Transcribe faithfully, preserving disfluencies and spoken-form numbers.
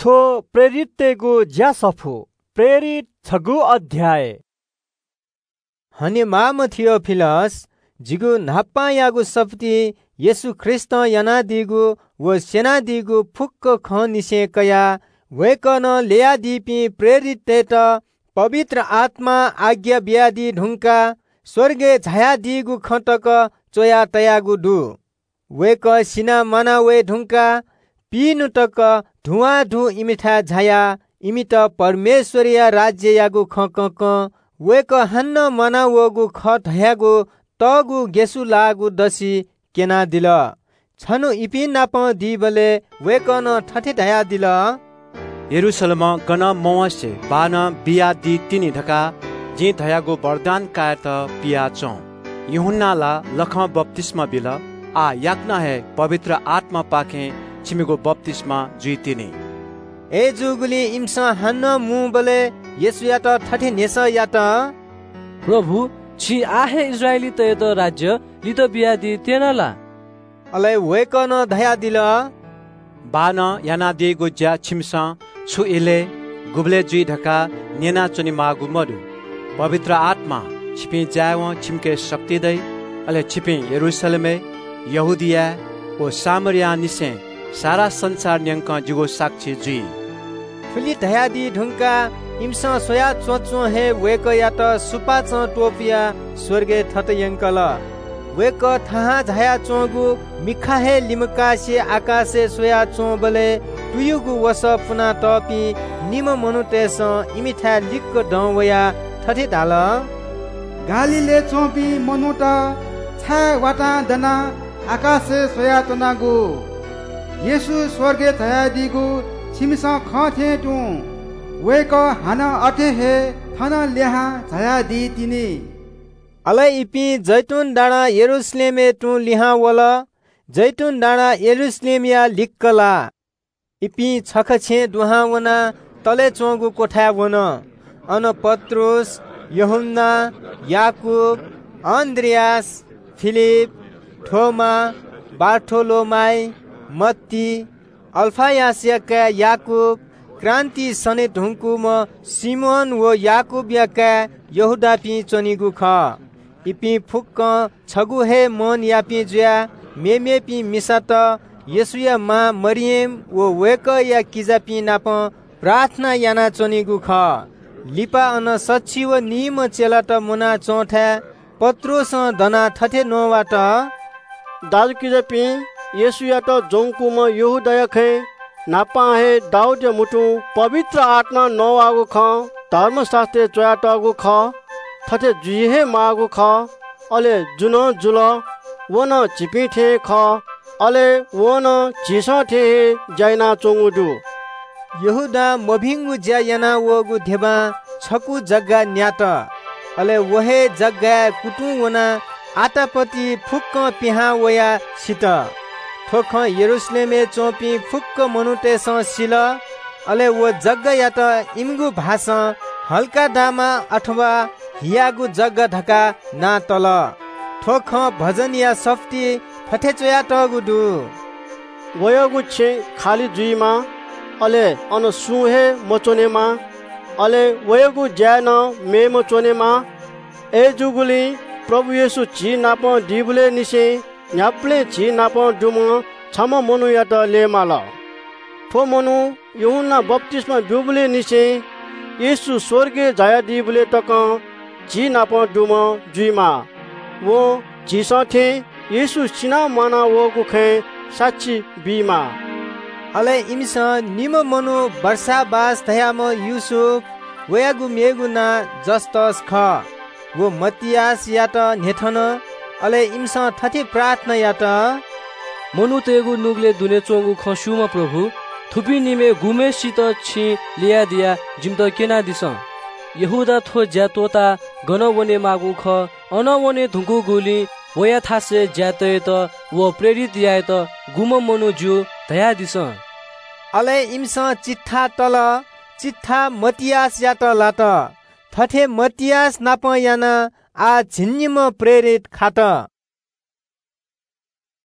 थो प्रेरित तेगु ज्या सफु प्रेरित छगु अध्याय हने माम थियोफिलस जिगु नाप्पा यागु सप्ति येशु ख्रिस्त याना दिगु व सेना दिगु फुक्क ख निसे कया वेकन लेया दीपी प्रेरित तेत पवित्र आत्मा आज्ञा ब्यादि ढुंका स्वर्गे झाया दिगु खटक चोया तयागु दु वेक सिना मना वे ढुंका पीनुटक धुआ धु इमिठा झाया इमित परमेश्वरीय राज्य यागु खकक वेक हन्न मना वगु खट हयागु तगु गेसु लागु दसी केना दिल छनु इपि नाप दिबले वेकन ठठे धया दिल यरुशलेम गन मवसे बान बिया दि तिनी ढका जे धयागु वरदान काय त पिया चौ यूहन्नाला लख बप्तिस्मा बिल आ याक्ना है पवित्र आत्मा पाखे छिमेगु बप्तिस्मा जुइ तिनी ए जुगुली इमसा हन्न मु बले येसु यात ठठे नेस यात प्रभु छि आहे इस्राएली तय त राज्य लित बिया दि तेनला अले वेकन धया दिल बान याना दिगु ज्या छिमसा छु इले गुबले जुइ ढका नेना चनि मागु मदु पवित्र आत्मा छिपि जाव छिमके शक्ति दै अले छिपि यरुशलेमे यहुदिया ओ सामरिया निसे सारा संसार न्यंक जुगो साक्षी जुइ फुली धया दि ढुंका इमसा सोया चोचो हे वेक यात सुपा च टोपिया स्वर्गे थत यंकल वेक थाहा झाया चोगु मिखा हे लिमका से आकाशे सोया चो बले तुयुगु वस पुना टपी निम मनुतेस इमिठा लिक्क दवया ठठे दाल गालीले चोपी मनुता छा वाटा दना आकाशे सोया तनागु येशु स्वर्गे धया दिगु छिमसा खथे टु वेक हाना अथे हे थना लेहा झया दी तिनी अलै इपि जैतून डाँडा यरुशलेमे टु लिहा वला जैतून डाँडा यरुशलेम या लिक्कला इपि छखछे दुहावना तले चोगु कोठा वन अन पत्रुस यूहन्ना याकूब अन्द्रियास फिलिप थोमा बार्थोलोमाई मत्ती अल्फायासका याकूब क्रान्ति सने ढुंकुम सिमोन व याकूब याका यहुदा पि चनिगु ख इपि फुक्क छगु हे मन यापि ज्या मेमे पि मिसात येसुया मा मरियम व वेक या किजापि नाप प्रार्थना याना चनिगु ख लिपा अन सच्ची व निम चेलाट मुना चोठा पत्रोस दना ठठे नोवाट दाजु किजापि येसुया त जोंकुम यहुदा खे नापा हे दाउद मुटु पवित्र आत्मा नवागु ख धर्मशास्त्र चयाटगु ख थथे जुहे मागु ख अले जुन जुल वन चिपिथे ख अले वन चिसा थे जैना चोंगुदु यहुदा मभिंगु ज्यायना वगु धेबा छकु जग्गा न्यात अले वहे जग्गा कुटु वना आतापति फुक्क पिहा वया सित ठोख यरुशलेमे चोपी फुक्क मनुते सिल अले वो जग्गा या त इमगु भाषा हल्का दामा अथवा हियागु जग्गा ढका ना तल ठोख भजन या सफ्ती फठे चोया टगुदु वयगु छे खाली जुइमा अले अन सुहे मचोनेमा अले वयगु ज्यान मे मचोनेमा ए जुगुली प्रभु येशु छि नाप दिबुले निसे न्याप्ले छि नाप दुम छम मनु यात लेमाल थो मनु यूहन्ना बप्तिस्मा दुबुले निसे येशु स्वर्गे जाया दिबुले तक छि नाप दुम जुइमा वो छिसा थे येशु सिना माना वो गुखे साक्षी बीमा अले इमिस निम मनु वर्षा बास थयाम युसुफ वयागु मेगु ना जस्तस ख वो मतियास यात नेथन अले इमस ठठे प्रार्थना यात मनु तेगु नुगले दुने चोंगु खसुमा प्रभु थुपी निमे गुमे सित छि लिया दिया जिम त केना दिस यहुदा थो ज्यातोता गन वने मागु ख अन वने धुकु गुली वया थासे ज्यातय त व प्रेरित याय त गुम मनु जु दया दिस अले इमस चिट्ठा तल चिट्ठा मतियास यात लात ठठे मतियास नाप याना आ झिन्निम प्रेरित खात